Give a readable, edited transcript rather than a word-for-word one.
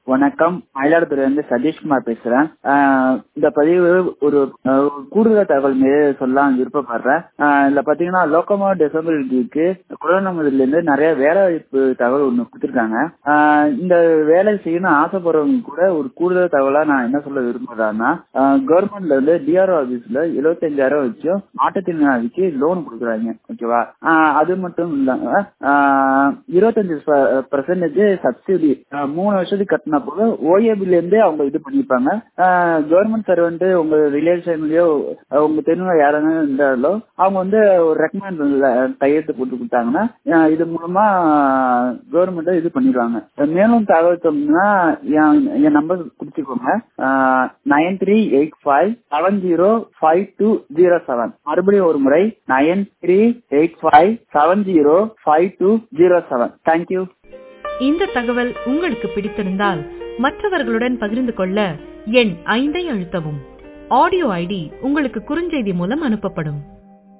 வணக்கம். மயிலாடுதுறையிலிருந்து சதீஷ்குமார் பேசுறேன். இந்த பதிவு ஒரு கூடுதல் தகவல் மீது சொல்ல விருப்பப்படுறேன். இதுல பாத்தீங்கன்னா லோகோமோ டிசபிலிட்டிக்கு குழந்தைல இருந்து நிறைய வேலை வாய்ப்பு தகவல் ஒண்ணு கொடுத்திருக்காங்க. இந்த வேலை செய்யணும் ஆசைப்படுறவங்க கூட ஒரு கூடுதல் தகவலா நான் என்ன சொல்ல விரும்புறேன்னா, கவர்மெண்ட்ல இருந்து டிஆர்ஓ ஆபீஸ்ல 75,000 வச்சும் மாற்றுத்திறனாளிக்கு லோன் கொடுக்குறாங்க. ஓகேவா? அது மட்டும் இல்லாம 25% சப்சிடி 3 வருஷத்துக்கு கட்டினா போது ஓஏபில இருந்தே அவங்க இது பண்ணிருப்பாங்க. கவர்மெண்ட் சர்வெண்ட் உங்க ரிலேஷன்லயோ உங்க தெரிஞ்ச யாராவது இருந்தாலோ அவங்க வந்து ஒரு ரெக்கமெண்ட் கையெழுத்து போட்டு கொடுத்தாங்கன்னா இது மூலமா கவர்மெண்ட் இது பண்ணிடுவாங்க. மேலும் தகவல் சொன்னா என் நம்பர் குடிச்சுக்கோங்க, 9385705207. மறுபடியும் ஒரு முறை 9385705207. தேங்க்யூ. இந்த தகவல் உங்களுக்கு பிடித்திருந்தால் மற்றவர்களுடன் பகிர்ந்து கொள்ள எண் 5 அழுத்தவும். ஆடியோ ஐடி உங்களுக்கு குறுஞ்செய்தி மூலம் அனுப்பப்படும்.